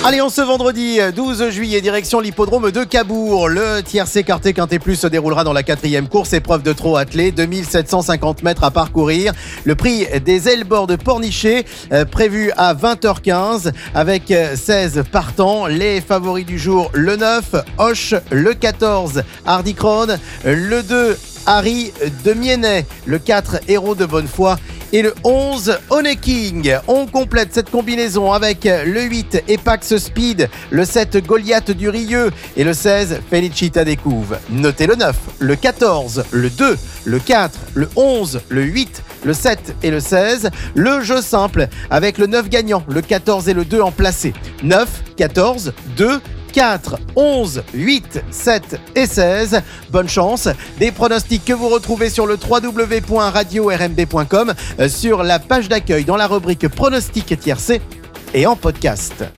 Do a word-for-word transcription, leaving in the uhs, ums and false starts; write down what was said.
Allez, on ce vendredi douze juillet, direction l'hippodrome de Cabourg. Le tiercé quarté quinté plus se déroulera dans la quatrième course, épreuve de trot attelé, deux mille sept cent cinquante mètres à parcourir. Le prix des Ailles-Bords de Pornichet, euh, prévu à vingt heures quinze, avec seize partants. Les favoris du jour, le neuf, Hoche, le quatorze, Hardy Crown, le deux, Harry de Miennet, le quatre, Héros de Bonnefoy et le onze, Honey King. On complète cette combinaison avec le huit, Epax Speed, le sept, Goliath du Rieux et le seize, Felicita Découvre. Notez le neuf, le quatorze, le deux, le quatre, le onze, le huit, le sept et le seize. Le jeu simple avec le neuf gagnant, le quatorze et le deux en placé. neuf, quatorze, deux, quatre, onze, huit, sept et seize. Bonne chance. Des pronostics que vous retrouvez sur le w w w point radio r m b point com, sur la page d'accueil dans la rubrique pronostics tiercé et en podcast.